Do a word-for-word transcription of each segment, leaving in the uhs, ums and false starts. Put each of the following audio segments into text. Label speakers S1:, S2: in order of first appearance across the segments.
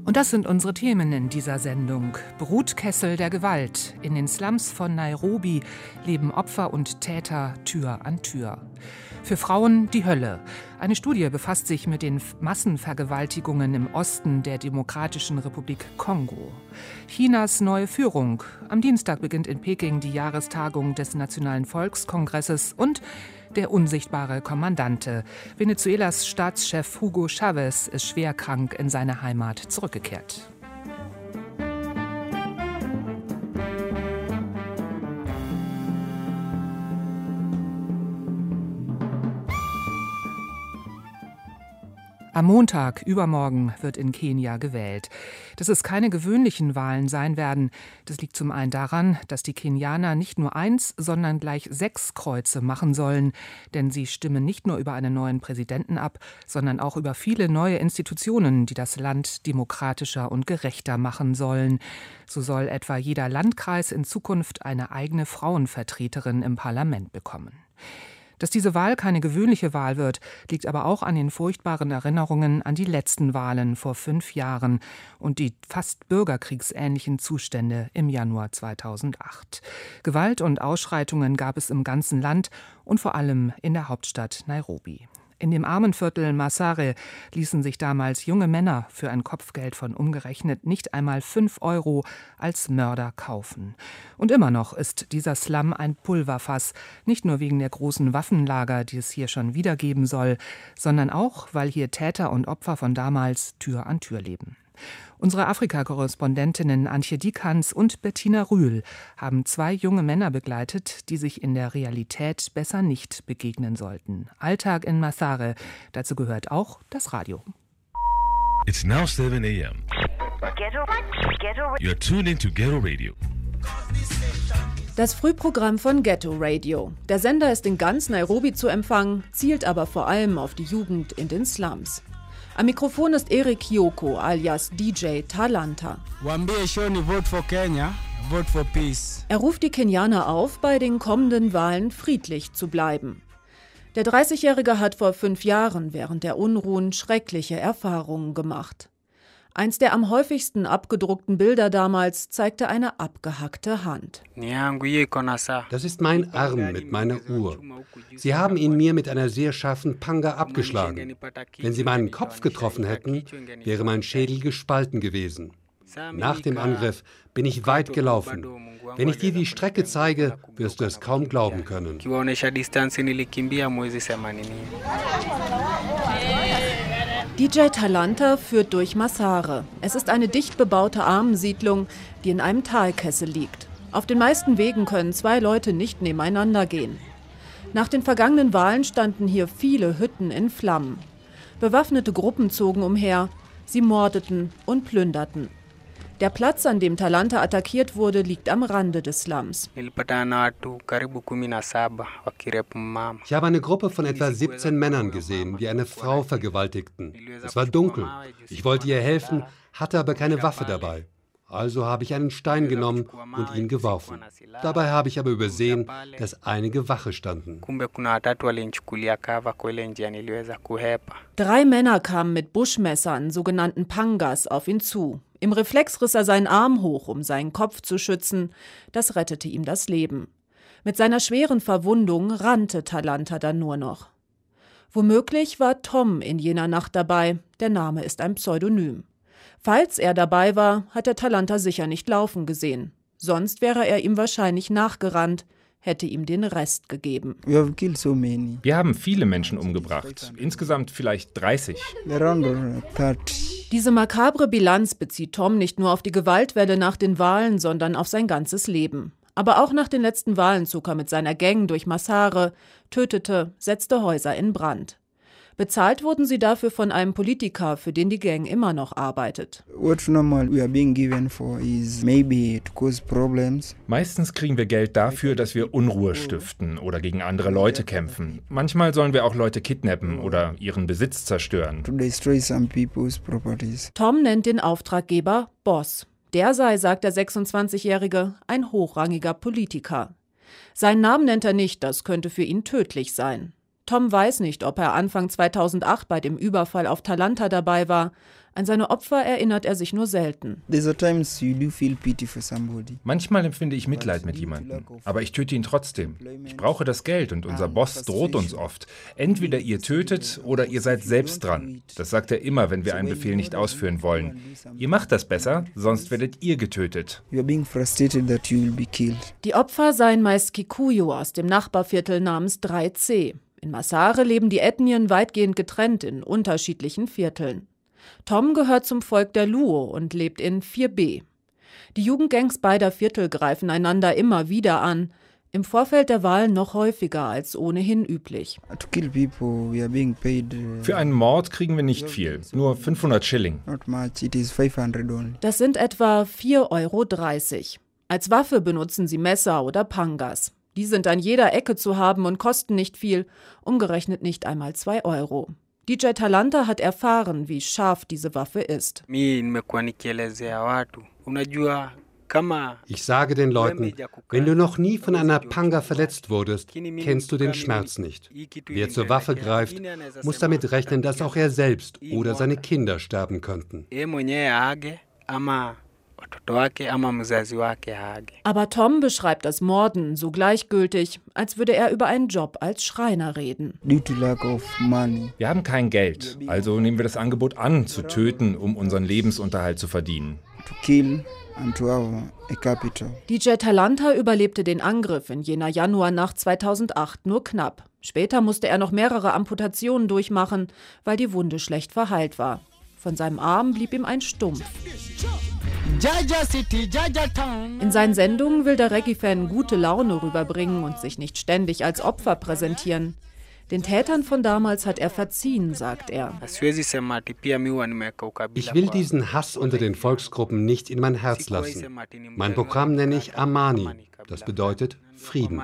S1: Und das sind unsere Themen in dieser Sendung. Brutkessel der Gewalt. In den Slums von Nairobi leben Opfer und Täter Tür an Tür. Für Frauen die Hölle. Eine Studie befasst sich mit den Massenvergewaltigungen im Osten der Demokratischen Republik Kongo. Chinas neue Führung. Am Dienstag beginnt in Peking die Jahrestagung des Nationalen Volkskongresses und der unsichtbare Kommandante. Venezuelas Staatschef Hugo Chavez ist schwer krank in seine Heimat zurückgekehrt. Am Montag, übermorgen, wird in Kenia gewählt. Dass es keine gewöhnlichen Wahlen sein werden, das liegt zum einen daran, dass die Kenianer nicht nur eins, sondern gleich sechs Kreuze machen sollen. Denn sie stimmen nicht nur über einen neuen Präsidenten ab, sondern auch über viele neue Institutionen, die das Land demokratischer und gerechter machen sollen. So soll etwa jeder Landkreis in Zukunft eine eigene Frauenvertreterin im Parlament bekommen. Dass diese Wahl keine gewöhnliche Wahl wird, liegt aber auch an den furchtbaren Erinnerungen an die letzten Wahlen vor fünf Jahren und die fast bürgerkriegsähnlichen Zustände im Januar zweitausendacht. Gewalt und Ausschreitungen gab es im ganzen Land und vor allem in der Hauptstadt Nairobi. In dem Armenviertel Massare ließen sich damals junge Männer für ein Kopfgeld von umgerechnet nicht einmal fünf Euro als Mörder kaufen. Und immer noch ist dieser Slum ein Pulverfass, nicht nur wegen der großen Waffenlager, die es hier schon wieder geben soll, sondern auch, weil hier Täter und Opfer von damals Tür an Tür leben. Unsere Afrika-Korrespondentinnen Antje Diekhans und Bettina Rühl haben zwei junge Männer begleitet, die sich in der Realität besser nicht begegnen sollten. Alltag in Massare, dazu gehört auch das Radio.
S2: It's now seven a.m.
S3: Ghetto, Ghetto.
S2: You're tuned into Ghetto Radio.
S4: Das Frühprogramm von Ghetto Radio. Der Sender ist in ganz Nairobi zu empfangen, zielt aber vor allem auf die Jugend in den Slums. Am Mikrofon ist Eric Kyoko alias D J Talanta.
S5: Waambie Shoni, vote for Kenya, vote for peace.
S4: Er ruft die Kenianer auf, bei den kommenden Wahlen friedlich zu bleiben. Der dreißigjährige hat vor fünf Jahren während der Unruhen schreckliche Erfahrungen gemacht. Eins der am häufigsten abgedruckten Bilder damals zeigte eine abgehackte Hand.
S6: Das ist mein Arm mit meiner Uhr. Sie haben ihn mir mit einer sehr scharfen Panga abgeschlagen. Wenn Sie meinen Kopf getroffen hätten, wäre mein Schädel gespalten gewesen. Nach dem Angriff bin ich weit gelaufen. Wenn ich dir die Strecke zeige, wirst du es kaum glauben können.
S4: D J Talanta führt durch Massare. Es ist eine dicht bebaute Armensiedlung, die in einem Talkessel liegt. Auf den meisten Wegen können zwei Leute nicht nebeneinander gehen. Nach den vergangenen Wahlen standen hier viele Hütten in Flammen. Bewaffnete Gruppen zogen umher, sie mordeten und plünderten. Der Platz, an dem Talanta attackiert wurde, liegt am Rande des Slums.
S6: Ich habe eine Gruppe von etwa siebzehn Männern gesehen, die eine Frau vergewaltigten. Es war dunkel. Ich wollte ihr helfen, hatte aber keine Waffe dabei. Also habe ich einen Stein genommen und ihn geworfen. Dabei habe ich aber übersehen, dass einige Wache standen.
S4: Drei Männer kamen mit Buschmessern, sogenannten Pangas, auf ihn zu. Im Reflex riss er seinen Arm hoch, um seinen Kopf zu schützen. Das rettete ihm das Leben. Mit seiner schweren Verwundung rannte Talanta dann nur noch. Womöglich war Tom in jener Nacht dabei. Der Name ist ein Pseudonym. Falls er dabei war, hat der Talanta sicher nicht laufen gesehen. Sonst wäre er ihm wahrscheinlich nachgerannt, hätte ihm den Rest gegeben.
S7: Wir haben viele Menschen umgebracht, insgesamt vielleicht dreißig.
S4: Diese makabre Bilanz bezieht Tom nicht nur auf die Gewaltwelle nach den Wahlen, sondern auf sein ganzes Leben. Aber auch nach den letzten Wahlen zog er mit seiner Gang durch Massare, tötete, setzte Häuser in Brand. Bezahlt wurden sie dafür von einem Politiker, für den die Gang immer noch arbeitet.
S7: Meistens kriegen wir Geld dafür, dass wir Unruhe stiften oder gegen andere Leute kämpfen. Manchmal sollen wir auch Leute kidnappen oder ihren Besitz zerstören.
S4: Tom nennt den Auftraggeber Boss. Der sei, sagt der sechsundzwanzigjährige, ein hochrangiger Politiker. Seinen Namen nennt er nicht, das könnte für ihn tödlich sein. Tom weiß nicht, ob er Anfang zweitausendacht bei dem Überfall auf Talanta dabei war. An seine Opfer erinnert er sich nur selten.
S7: Manchmal empfinde ich Mitleid mit jemandem, aber ich töte ihn trotzdem. Ich brauche das Geld und unser Boss droht uns oft. Entweder ihr tötet oder ihr seid selbst dran. Das sagt er immer, wenn wir einen Befehl nicht ausführen wollen. Ihr macht das besser, sonst werdet ihr getötet.
S4: Die Opfer seien meist Kikuyu aus dem Nachbarviertel namens drei C. In Massare leben die Ethnien weitgehend getrennt in unterschiedlichen Vierteln. Tom gehört zum Volk der Luo und lebt in vier B. Die Jugendgangs beider Viertel greifen einander immer wieder an, im Vorfeld der Wahlen noch häufiger als ohnehin üblich.
S7: Für einen Mord kriegen wir nicht viel, nur fünfhundert Schilling.
S4: Das sind etwa vier Euro dreißig. Als Waffe benutzen sie Messer oder Pangas. Die sind an jeder Ecke zu haben und kosten nicht viel, umgerechnet nicht einmal zwei Euro. D J Talanta hat erfahren, wie scharf diese Waffe ist.
S6: Ich sage den Leuten, wenn du noch nie von einer Panga verletzt wurdest, kennst du den Schmerz nicht. Wer zur Waffe greift, muss damit rechnen, dass auch er selbst oder seine Kinder sterben könnten.
S4: Aber Tom beschreibt das Morden so gleichgültig, als würde er über einen Job als Schreiner reden.
S7: Wir haben kein Geld, also nehmen wir das Angebot an, zu töten, um unseren Lebensunterhalt zu verdienen.
S4: D J Talanta überlebte den Angriff in jener Januarnacht zweitausendacht nur knapp. Später musste er noch mehrere Amputationen durchmachen, weil die Wunde schlecht verheilt war. Von seinem Arm blieb ihm ein Stumpf. In seinen Sendungen will der Reggae-Fan gute Laune rüberbringen und sich nicht ständig als Opfer präsentieren. Den Tätern von damals hat er verziehen, sagt er.
S6: Ich will diesen Hass unter den Volksgruppen nicht in mein Herz lassen. Mein Programm nenne ich Amani. Das bedeutet Frieden.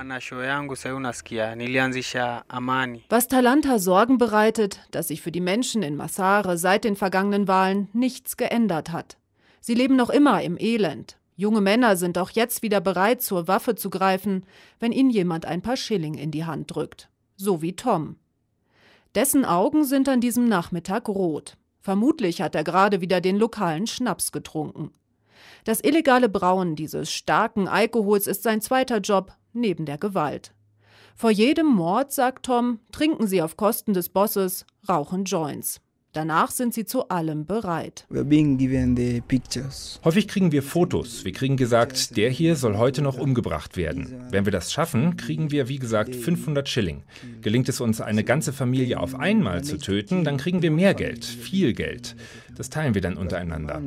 S4: Was Talanta Sorgen bereitet, dass sich für die Menschen in Massare seit den vergangenen Wahlen nichts geändert hat. Sie leben noch immer im Elend. Junge Männer sind auch jetzt wieder bereit, zur Waffe zu greifen, wenn ihnen jemand ein paar Schilling in die Hand drückt. So wie Tom. Dessen Augen sind an diesem Nachmittag rot. Vermutlich hat er gerade wieder den lokalen Schnaps getrunken. Das illegale Brauen dieses starken Alkohols ist sein zweiter Job, neben der Gewalt. Vor jedem Mord, sagt Tom, trinken sie auf Kosten des Bosses, rauchen Joints. Danach sind sie zu allem bereit.
S7: Häufig kriegen wir Fotos. Wir kriegen gesagt, der hier soll heute noch umgebracht werden. Wenn wir das schaffen, kriegen wir, wie gesagt, fünfhundert Schilling. Gelingt es uns, eine ganze Familie auf einmal zu töten, dann kriegen wir mehr Geld, viel Geld. Das teilen wir dann untereinander.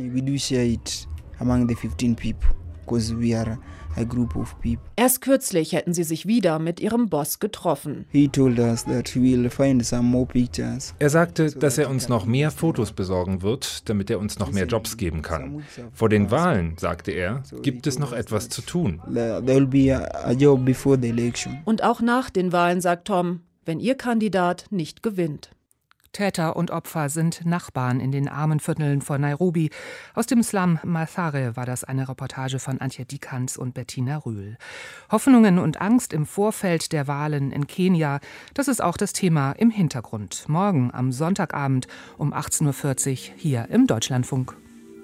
S4: Erst kürzlich hätten sie sich wieder mit ihrem Boss getroffen.
S7: Er sagte, dass er uns noch mehr Fotos besorgen wird, damit er uns noch mehr Jobs geben kann. Vor den Wahlen, sagte er, gibt es noch etwas zu tun.
S4: Und auch nach den Wahlen, sagt Tom, wenn ihr Kandidat nicht gewinnt.
S1: Täter und Opfer sind Nachbarn in den armen Vierteln von Nairobi. Aus dem Slum Mathare war das eine Reportage von Antje Diekanz und Bettina Rühl. Hoffnungen und Angst im Vorfeld der Wahlen in Kenia, das ist auch das Thema im Hintergrund. Morgen am Sonntagabend um achtzehn Uhr vierzig hier im Deutschlandfunk.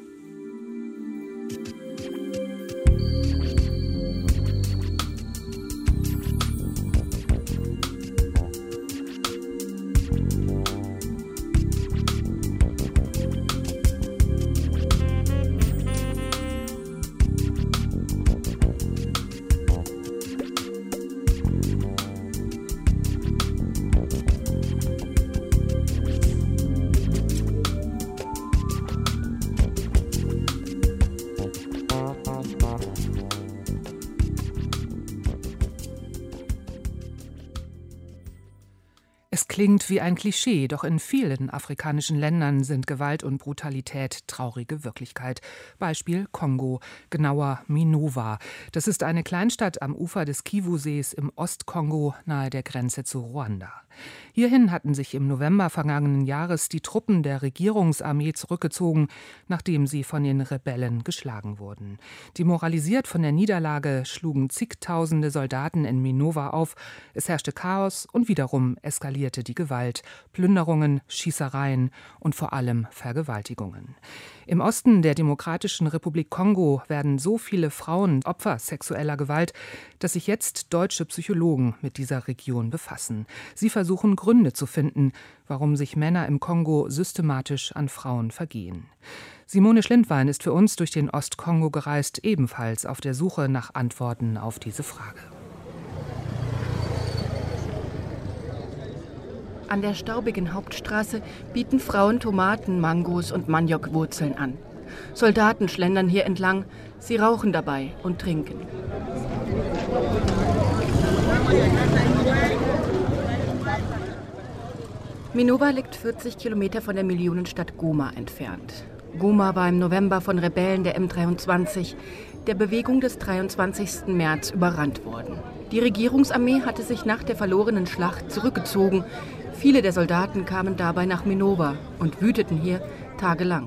S1: Es klingt wie ein Klischee, doch in vielen afrikanischen Ländern sind Gewalt und Brutalität traurige Wirklichkeit. Beispiel Kongo, genauer Minova. Das ist eine Kleinstadt am Ufer des Kivu-Sees im Ostkongo nahe der Grenze zu Ruanda. Hier Hierhin hatten sich im November vergangenen Jahres die Truppen der Regierungsarmee zurückgezogen, nachdem sie von den Rebellen geschlagen wurden. Demoralisiert von der Niederlage schlugen zigtausende Soldaten in Minova auf. Es herrschte Chaos und wiederum eskalierte die Gewalt, Plünderungen, Schießereien und vor allem Vergewaltigungen. Im Osten der Demokratischen Republik Kongo werden so viele Frauen Opfer sexueller Gewalt, dass sich jetzt deutsche Psychologen mit dieser Region befassen. Sie versuchen Gründe zu finden, warum sich Männer im Kongo systematisch an Frauen vergehen. Simone Schlindwein ist für uns durch den Ostkongo gereist, ebenfalls auf der Suche nach Antworten auf diese Frage.
S8: An der staubigen Hauptstraße bieten Frauen Tomaten, Mangos und Maniokwurzeln an. Soldaten schlendern hier entlang, sie rauchen dabei und trinken. Minova liegt vierzig Kilometer von der Millionenstadt Goma entfernt. Goma war im November von Rebellen der M dreiundzwanzig, der Bewegung des dreiundzwanzigsten März, überrannt worden. Die Regierungsarmee hatte sich nach der verlorenen Schlacht zurückgezogen. Viele der Soldaten kamen dabei nach Minova und wüteten hier tagelang.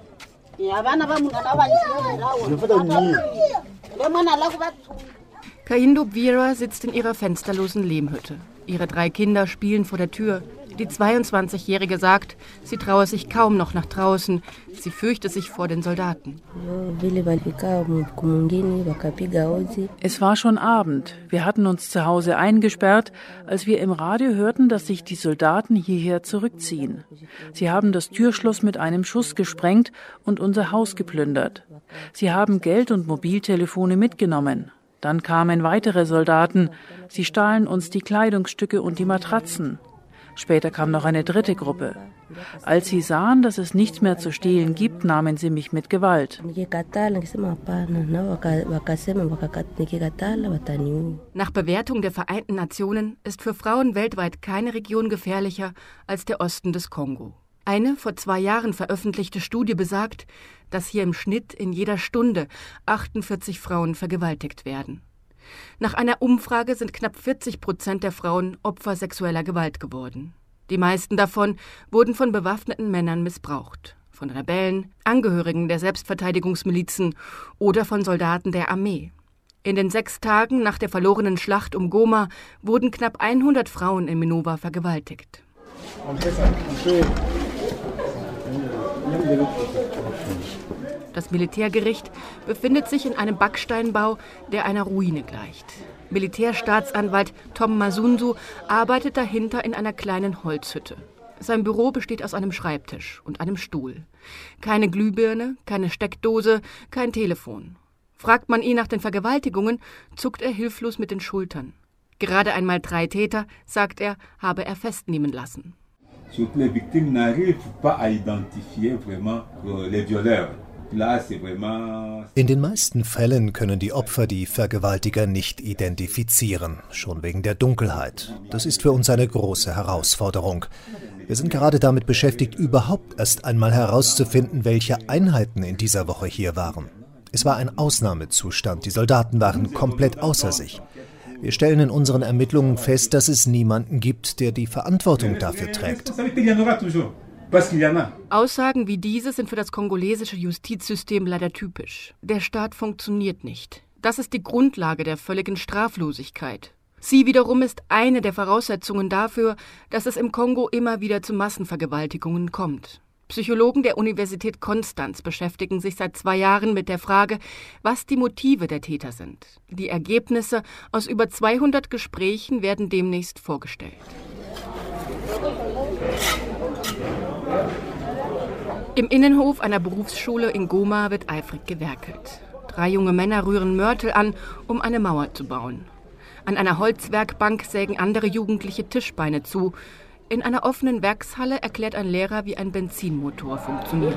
S8: Kahindo Bwira sitzt in ihrer fensterlosen Lehmhütte. Ihre drei Kinder spielen vor der Tür. Die zweiundzwanzigjährige sagt, sie traue sich kaum noch nach draußen. Sie fürchte sich vor den Soldaten.
S9: Es war schon Abend. Wir hatten uns zu Hause eingesperrt, als wir im Radio hörten, dass sich die Soldaten hierher zurückziehen. Sie haben das Türschloss mit einem Schuss gesprengt und unser Haus geplündert. Sie haben Geld und Mobiltelefone mitgenommen. Dann kamen weitere Soldaten. Sie stahlen uns die Kleidungsstücke und die Matratzen. Später kam noch eine dritte Gruppe. Als sie sahen, dass es nichts mehr zu stehlen gibt, nahmen sie mich mit Gewalt.
S8: Nach Bewertung der Vereinten Nationen ist für Frauen weltweit keine Region gefährlicher als der Osten des Kongo. Eine vor zwei Jahren veröffentlichte Studie besagt, dass hier im Schnitt in jeder Stunde achtundvierzig Frauen vergewaltigt werden. Nach einer Umfrage sind knapp vierzig Prozent der Frauen Opfer sexueller Gewalt geworden. Die meisten davon wurden von bewaffneten Männern missbraucht. Von Rebellen, Angehörigen der Selbstverteidigungsmilizen oder von Soldaten der Armee. In den sechs Tagen nach der verlorenen Schlacht um Goma wurden knapp hundert Frauen in Minova vergewaltigt. Das Militärgericht befindet sich in einem Backsteinbau, der einer Ruine gleicht. Militärstaatsanwalt Tom Masunzu arbeitet dahinter in einer kleinen Holzhütte. Sein Büro besteht aus einem Schreibtisch und einem Stuhl. Keine Glühbirne, keine Steckdose, kein Telefon. Fragt man ihn nach den Vergewaltigungen, zuckt er hilflos mit den Schultern. Gerade einmal drei Täter, sagt er, habe er festnehmen lassen.
S10: Les victimes n'arrivent pas à identifier vraiment les violeurs.
S11: In den meisten Fällen können die Opfer die Vergewaltiger nicht identifizieren, schon wegen der Dunkelheit. Das ist für uns eine große Herausforderung. Wir sind gerade damit beschäftigt, überhaupt erst einmal herauszufinden, welche Einheiten in dieser Woche hier waren. Es war ein Ausnahmezustand, die Soldaten waren komplett außer sich. Wir stellen in unseren Ermittlungen fest, dass es niemanden gibt, der die Verantwortung dafür trägt.
S8: Aussagen wie diese sind für das kongolesische Justizsystem leider typisch. Der Staat funktioniert nicht. Das ist die Grundlage der völligen Straflosigkeit. Sie wiederum ist eine der Voraussetzungen dafür, dass es im Kongo immer wieder zu Massenvergewaltigungen kommt. Psychologen der Universität Konstanz beschäftigen sich seit zwei Jahren mit der Frage, was die Motive der Täter sind. Die Ergebnisse aus über zweihundert Gesprächen werden demnächst vorgestellt. Im Innenhof einer Berufsschule in Goma wird eifrig gewerkelt. Drei junge Männer rühren Mörtel an, um eine Mauer zu bauen. An einer Holzwerkbank sägen andere Jugendliche Tischbeine zu. In einer offenen Werkshalle erklärt ein Lehrer, wie ein Benzinmotor funktioniert.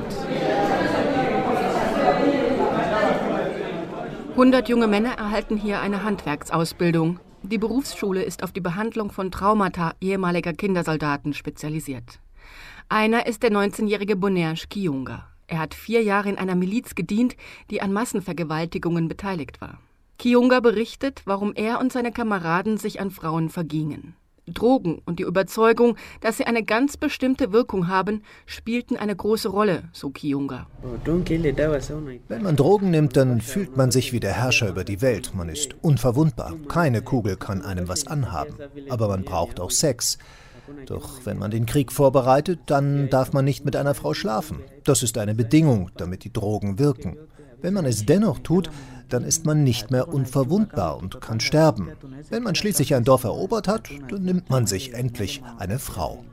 S8: Hundert junge Männer erhalten hier eine Handwerksausbildung. Die Berufsschule ist auf die Behandlung von Traumata ehemaliger Kindersoldaten spezialisiert. Einer ist der neunzehnjährige Bonerge Kiyunga. Er hat vier Jahre in einer Miliz gedient, die an Massenvergewaltigungen beteiligt war. Kiyunga berichtet, warum er und seine Kameraden sich an Frauen vergingen. Drogen und die Überzeugung, dass sie eine ganz bestimmte Wirkung haben, spielten eine große Rolle, so Kiyunga.
S11: Wenn man Drogen nimmt, dann fühlt man sich wie der Herrscher über die Welt. Man ist unverwundbar. Keine Kugel kann einem was anhaben. Aber man braucht auch Sex. Doch wenn man den Krieg vorbereitet, dann darf man nicht mit einer Frau schlafen. Das ist eine Bedingung, damit die Drogen wirken. Wenn man es dennoch tut, dann ist man nicht mehr unverwundbar und kann sterben. Wenn man schließlich ein Dorf erobert hat, dann nimmt man sich endlich eine Frau.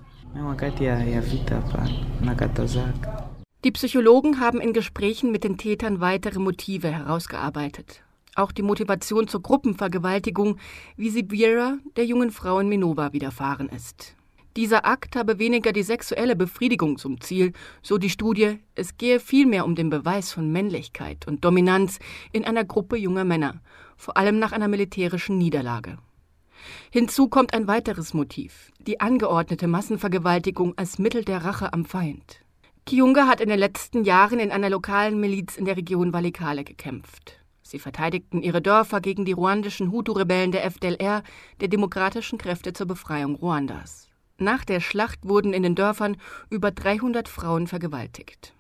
S8: Die Psychologen haben in Gesprächen mit den Tätern weitere Motive herausgearbeitet. Auch die Motivation zur Gruppenvergewaltigung, wie sie Vera, der jungen Frau in Minova, widerfahren ist. Dieser Akt habe weniger die sexuelle Befriedigung zum Ziel, so die Studie, es gehe vielmehr um den Beweis von Männlichkeit und Dominanz in einer Gruppe junger Männer, vor allem nach einer militärischen Niederlage. Hinzu kommt ein weiteres Motiv, die angeordnete Massenvergewaltigung als Mittel der Rache am Feind. Kiyunga hat in den letzten Jahren in einer lokalen Miliz in der Region Walikale gekämpft. Sie verteidigten ihre Dörfer gegen die ruandischen Hutu-Rebellen der F D L R, der Demokratischen Kräfte zur Befreiung Ruandas. Nach der Schlacht wurden in den Dörfern über dreihundert Frauen vergewaltigt.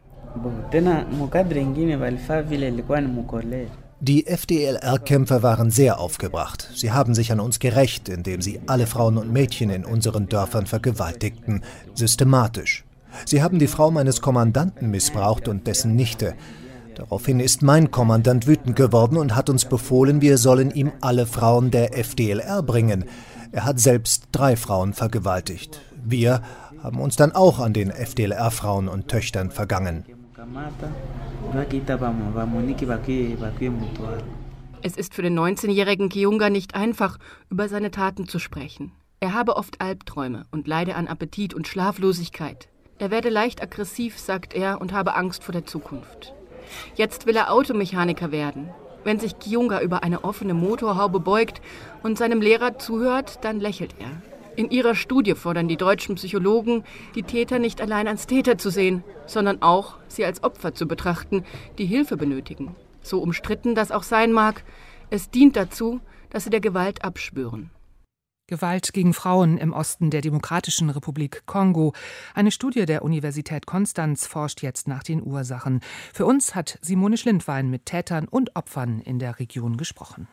S11: Die F D L R-Kämpfer waren sehr aufgebracht. Sie haben sich an uns gerächt, indem sie alle Frauen und Mädchen in unseren Dörfern vergewaltigten, systematisch. Sie haben die Frau meines Kommandanten missbraucht und dessen Nichte. Daraufhin ist mein Kommandant wütend geworden und hat uns befohlen, wir sollen ihm alle Frauen der F D L R bringen. Er hat selbst drei Frauen vergewaltigt. Wir haben uns dann auch an den F D L R-Frauen und Töchtern vergangen.
S8: Es ist für den neunzehnjährigen Kiyunga nicht einfach, über seine Taten zu sprechen. Er habe oft Albträume und leide an Appetit und Schlaflosigkeit. Er werde leicht aggressiv, sagt er, und habe Angst vor der Zukunft. Jetzt will er Automechaniker werden. Wenn sich Kiyunga über eine offene Motorhaube beugt und seinem Lehrer zuhört, dann lächelt er. In ihrer Studie fordern die deutschen Psychologen, die Täter nicht allein als Täter zu sehen, sondern auch sie als Opfer zu betrachten, die Hilfe benötigen. So umstritten das auch sein mag, es dient dazu, dass sie der Gewalt abschwören.
S1: Gewalt gegen Frauen im Osten der Demokratischen Republik Kongo. Eine Studie der Universität Konstanz forscht jetzt nach den Ursachen. Für uns hat Simone Schlindwein mit Tätern und Opfern in der Region gesprochen.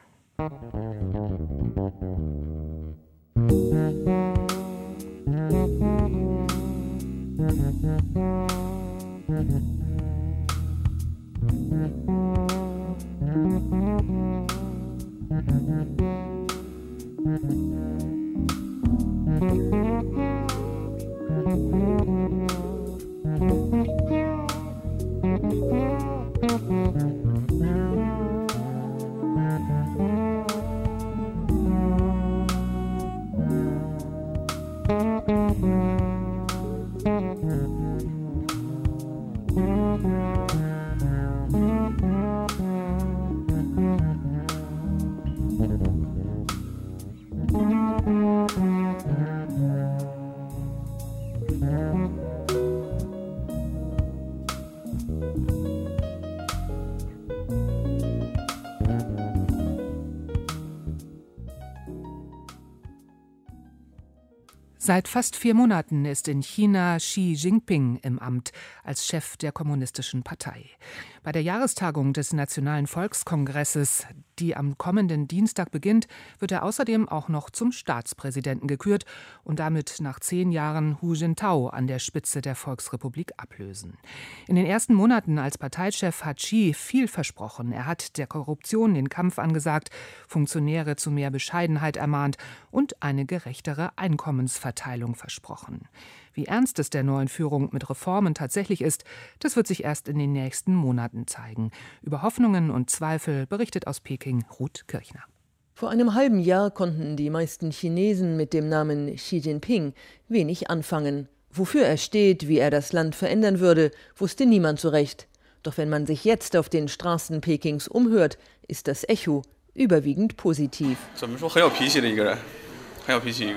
S1: Seit fast vier Monaten ist in China Xi Jinping im Amt als Chef der Kommunistischen Partei. Bei der Jahrestagung des Nationalen Volkskongresses, die am kommenden Dienstag beginnt, wird er außerdem auch noch zum Staatspräsidenten gekürt und damit nach zehn Jahren Hu Jintao an der Spitze der Volksrepublik ablösen. In den ersten Monaten als Parteichef hat Xi viel versprochen. Er hat der Korruption den Kampf angesagt, Funktionäre zu mehr Bescheidenheit ermahnt und eine gerechtere Einkommensverteilung versprochen. Wie ernst es der neuen Führung mit Reformen tatsächlich ist, das wird sich erst in den nächsten Monaten zeigen. Über Hoffnungen und Zweifel berichtet aus Peking Ruth Kirchner.
S12: Vor einem halben Jahr konnten die meisten Chinesen mit dem Namen Xi Jinping wenig anfangen. Wofür er steht, wie er das Land verändern würde, wusste niemand so recht. Doch wenn man sich jetzt auf den Straßen Pekings umhört, ist das Echo überwiegend positiv.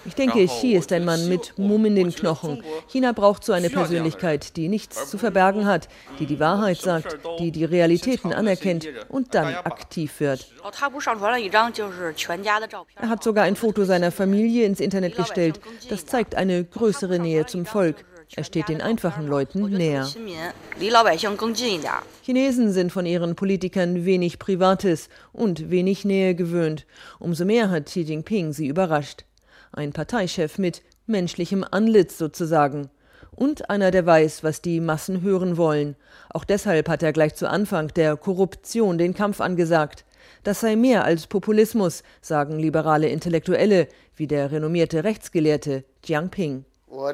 S12: Ich denke, Xi ist ein Mann mit Mumm in den Knochen. China braucht so eine Persönlichkeit, die nichts zu verbergen hat, die die Wahrheit sagt, die die Realitäten anerkennt und dann aktiv wird. Er hat sogar ein Foto seiner Familie ins Internet gestellt. Das zeigt eine größere Nähe zum Volk. Er steht den einfachen Leuten näher. Chinesen sind von ihren Politikern wenig Privates und wenig Nähe gewöhnt. Umso mehr hat Xi Jinping sie überrascht. Ein Parteichef mit menschlichem Antlitz sozusagen. Und einer, der weiß, was die Massen hören wollen. Auch deshalb hat er gleich zu Anfang der Korruption den Kampf angesagt. Das sei mehr als Populismus, sagen liberale Intellektuelle, wie der renommierte Rechtsgelehrte Jiang Ping.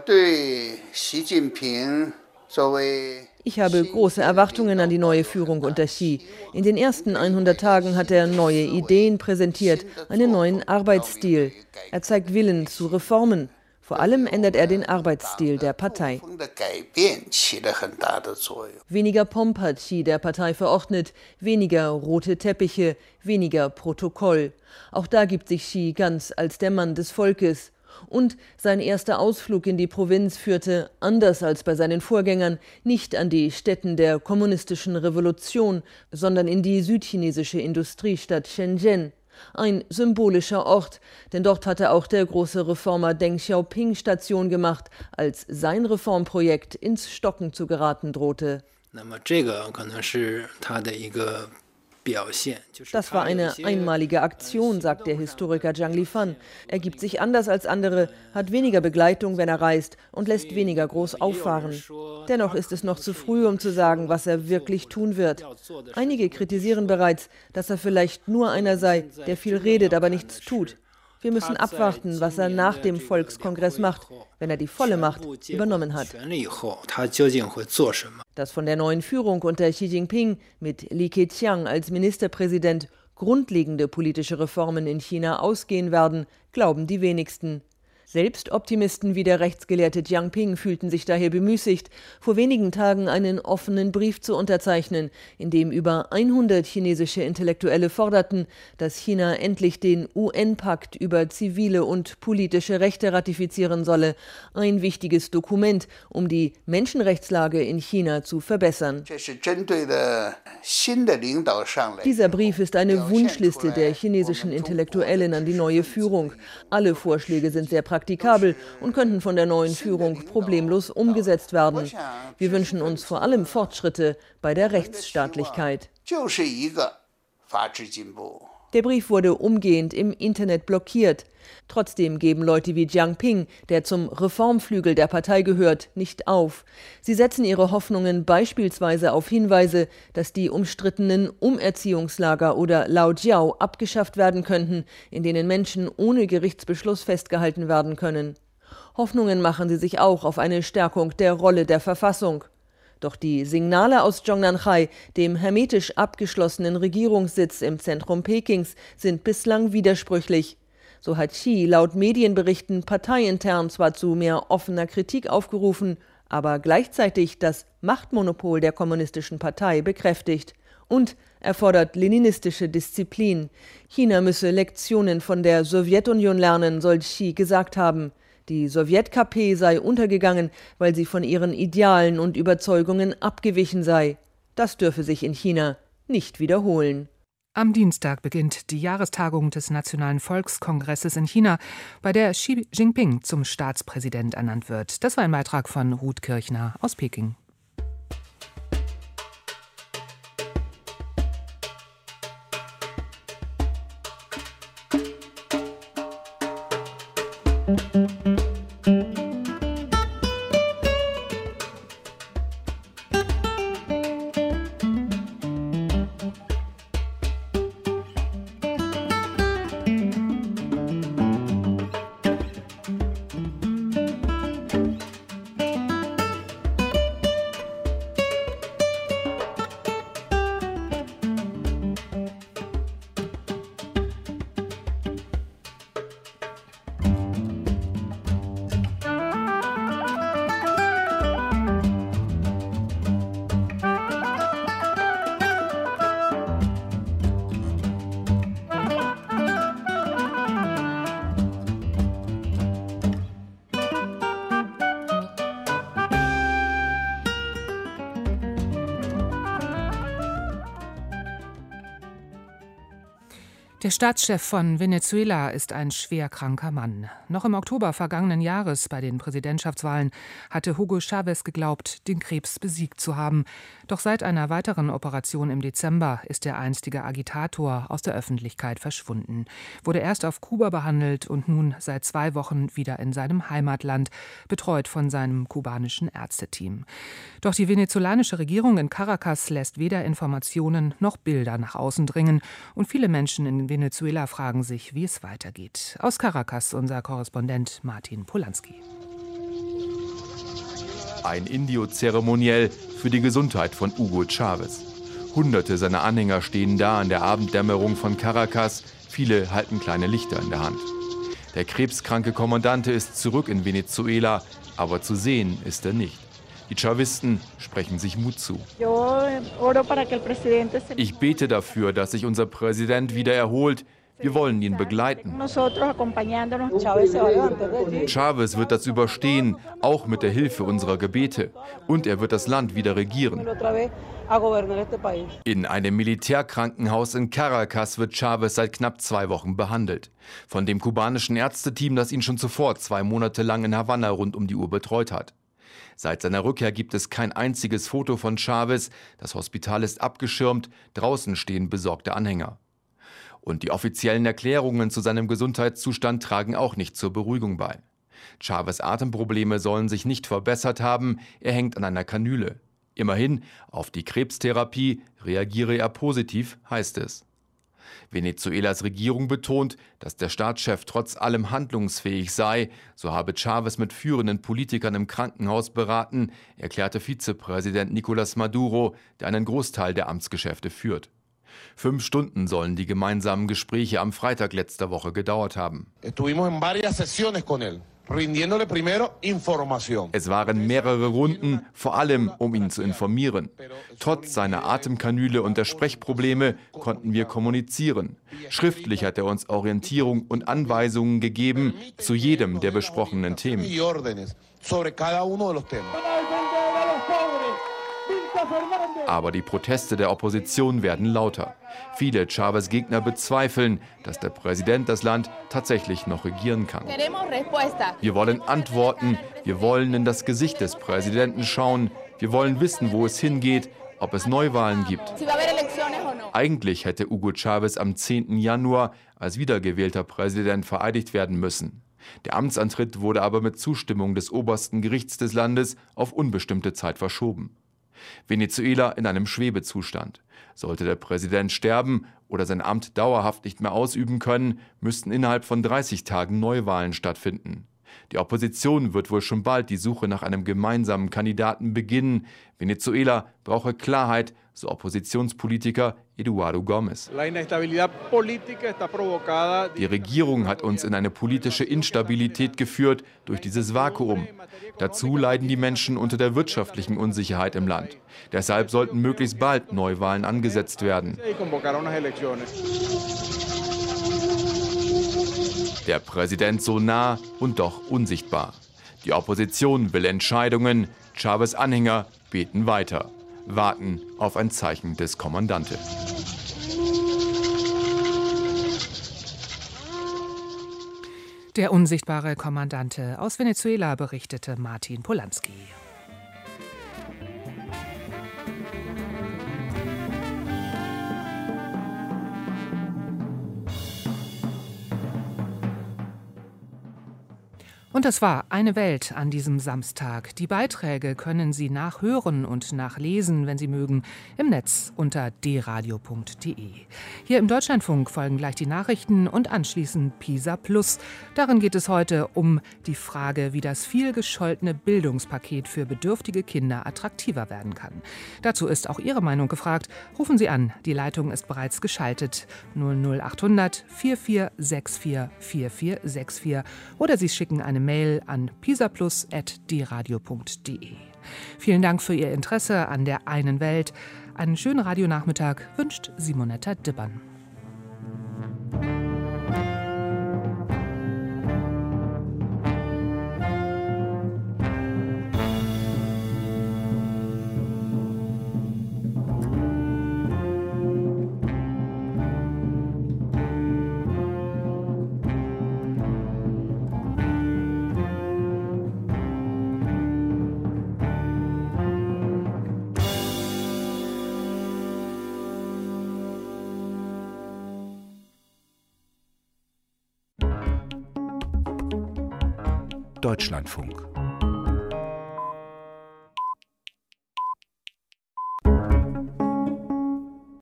S12: Ich habe große Erwartungen an die neue Führung unter Xi. In den ersten hundert Tagen hat er neue Ideen präsentiert, einen neuen Arbeitsstil. Er zeigt Willen zu Reformen. Vor allem ändert er den Arbeitsstil der Partei. Weniger Pomp hat Xi der Partei verordnet, weniger rote Teppiche, weniger Protokoll. Auch da gibt sich Xi ganz als der Mann des Volkes. Und sein erster Ausflug in die Provinz führte, anders als bei seinen Vorgängern, nicht an die Stätten der kommunistischen Revolution, sondern in die südchinesische Industriestadt Shenzhen. Ein symbolischer Ort, denn dort hatte auch der große Reformer Deng Xiaoping Station gemacht, als sein Reformprojekt ins Stocken zu geraten drohte. Das war eine einmalige Aktion, sagt der Historiker Zhang Lifan. Er gibt sich anders als andere, hat weniger Begleitung, wenn er reist und lässt weniger groß auffahren. Dennoch ist es noch zu früh, um zu sagen, was er wirklich tun wird. Einige kritisieren bereits, dass er vielleicht nur einer sei, der viel redet, aber nichts tut. Wir müssen abwarten, was er nach dem Volkskongress macht, wenn er die volle Macht übernommen hat. Dass von der neuen Führung unter Xi Jinping mit Li Keqiang als Ministerpräsident grundlegende politische Reformen in China ausgehen werden, glauben die wenigsten. Selbst Optimisten wie der Rechtsgelehrte Jiang Ping fühlten sich daher bemüßigt, vor wenigen Tagen einen offenen Brief zu unterzeichnen, in dem über hundert chinesische Intellektuelle forderten, dass China endlich den U N-Pakt über zivile und politische Rechte ratifizieren solle, ein wichtiges Dokument, um die Menschenrechtslage in China zu verbessern. Dieser Brief ist eine Wunschliste der chinesischen Intellektuellen an die neue Führung. Alle Vorschläge sind sehr praktikabel und könnten von der neuen Führung problemlos umgesetzt werden. Wir wünschen uns vor allem Fortschritte bei der Rechtsstaatlichkeit. Der Brief wurde umgehend im Internet blockiert. Trotzdem geben Leute wie Jiang Ping, der zum Reformflügel der Partei gehört, nicht auf. Sie setzen ihre Hoffnungen beispielsweise auf Hinweise, dass die umstrittenen Umerziehungslager oder Laojiao abgeschafft werden könnten, in denen Menschen ohne Gerichtsbeschluss festgehalten werden können. Hoffnungen machen sie sich auch auf eine Stärkung der Rolle der Verfassung. Doch die Signale aus Zhongnanhai, dem hermetisch abgeschlossenen Regierungssitz im Zentrum Pekings, sind bislang widersprüchlich. So hat Xi laut Medienberichten parteiintern zwar zu mehr offener Kritik aufgerufen, aber gleichzeitig das Machtmonopol der kommunistischen Partei bekräftigt. Und er fordert leninistische Disziplin. China müsse Lektionen von der Sowjetunion lernen, soll Xi gesagt haben. Die Sowjet-K P sei untergegangen, weil sie von ihren Idealen und Überzeugungen abgewichen sei. Das dürfe sich in China nicht wiederholen.
S1: Am Dienstag beginnt die Jahrestagung des Nationalen Volkskongresses in China, bei der Xi Jinping zum Staatspräsident ernannt wird. Das war ein Beitrag von Ruth Kirchner aus Peking. Der Staatschef von Venezuela ist ein schwer kranker Mann. Noch im Oktober vergangenen Jahres bei den Präsidentschaftswahlen hatte Hugo Chávez geglaubt, den Krebs besiegt zu haben. Doch seit einer weiteren Operation im Dezember ist der einstige Agitator aus der Öffentlichkeit verschwunden, wurde erst auf Kuba behandelt und nun seit zwei Wochen wieder in seinem Heimatland, betreut von seinem kubanischen Ärzteteam. Doch die venezolanische Regierung in Caracas lässt weder Informationen noch Bilder nach außen dringen und viele Menschen in Venezuela fragen sich, wie es weitergeht. Aus Caracas unser Korrespondent Martin Polanski.
S13: Ein Indio-Zeremoniell für die Gesundheit von Hugo Chávez. Hunderte seiner Anhänger stehen da in der Abenddämmerung von Caracas. Viele halten kleine Lichter in der Hand. Der krebskranke Kommandante ist zurück in Venezuela, aber zu sehen ist er nicht. Die Chavisten sprechen sich Mut zu. Ich bete dafür, dass sich unser Präsident wieder erholt. Wir wollen ihn begleiten. Chávez wird das überstehen, auch mit der Hilfe unserer Gebete. Und er wird das Land wieder regieren. In einem Militärkrankenhaus in Caracas wird Chávez seit knapp zwei Wochen behandelt. Von dem kubanischen Ärzteteam, das ihn schon zuvor zwei Monate lang in Havanna rund um die Uhr betreut hat. Seit seiner Rückkehr gibt es kein einziges Foto von Chávez. Das Hospital ist abgeschirmt, draußen stehen besorgte Anhänger. Und die offiziellen Erklärungen zu seinem Gesundheitszustand tragen auch nicht zur Beruhigung bei. Chávez' Atemprobleme sollen sich nicht verbessert haben, er hängt an einer Kanüle. Immerhin, auf die Krebstherapie reagiere er positiv, heißt es. Venezuelas Regierung betont, dass der Staatschef trotz allem handlungsfähig sei. So habe Chávez mit führenden Politikern im Krankenhaus beraten, erklärte Vizepräsident Nicolás Maduro, der einen Großteil der Amtsgeschäfte führt. Fünf Stunden sollen die gemeinsamen Gespräche am Freitag letzter Woche gedauert haben. Es waren mehrere Runden, vor allem um ihn zu informieren. Trotz seiner Atemkanüle und der Sprechprobleme konnten wir kommunizieren. Schriftlich hat er uns Orientierung und Anweisungen gegeben zu jedem der besprochenen Themen. Aber die Proteste der Opposition werden lauter. Viele Chávez-Gegner bezweifeln, dass der Präsident das Land tatsächlich noch regieren kann. Wir wollen Antworten, wir wollen in das Gesicht des Präsidenten schauen, wir wollen wissen, wo es hingeht, ob es Neuwahlen gibt. Eigentlich hätte Hugo Chávez am zehnten Januar als wiedergewählter Präsident vereidigt werden müssen. Der Amtsantritt wurde aber mit Zustimmung des obersten Gerichts des Landes auf unbestimmte Zeit verschoben. Venezuela in einem Schwebezustand. Sollte der Präsident sterben oder sein Amt dauerhaft nicht mehr ausüben können, müssten innerhalb von dreißig Tagen Neuwahlen stattfinden. Die Opposition wird wohl schon bald die Suche nach einem gemeinsamen Kandidaten beginnen. Venezuela brauche Klarheit, so Oppositionspolitiker Eduardo Gómez. Die Regierung hat uns in eine politische Instabilität geführt durch dieses Vakuum. Dazu leiden die Menschen unter der wirtschaftlichen Unsicherheit im Land. Deshalb sollten möglichst bald Neuwahlen angesetzt werden. Der Präsident so nah und doch unsichtbar. Die Opposition will Entscheidungen, Chávez' Anhänger beten weiter, warten auf ein Zeichen des Kommandanten.
S1: Der unsichtbare Kommandante aus Venezuela, berichtete Martin Polanski. Und das war Eine Welt an diesem Samstag. Die Beiträge können Sie nachhören und nachlesen, wenn Sie mögen, im Netz unter d radio punkt de. Hier im Deutschlandfunk folgen gleich die Nachrichten und anschließend Pisa Plus. Darin geht es heute um die Frage, wie das viel gescholtene Bildungspaket für bedürftige Kinder attraktiver werden kann. Dazu ist auch Ihre Meinung gefragt. Rufen Sie an, die Leitung ist bereits geschaltet. null null achthundert vierundvierzig vierundvierzig vierundvierzig vierundvierzig oder Sie schicken eine Mail an pisaplus at d radio punkt de. Vielen Dank für Ihr Interesse an der einen Welt. Einen schönen Radionachmittag wünscht Simonetta Dibbern.
S14: Deutschlandfunk.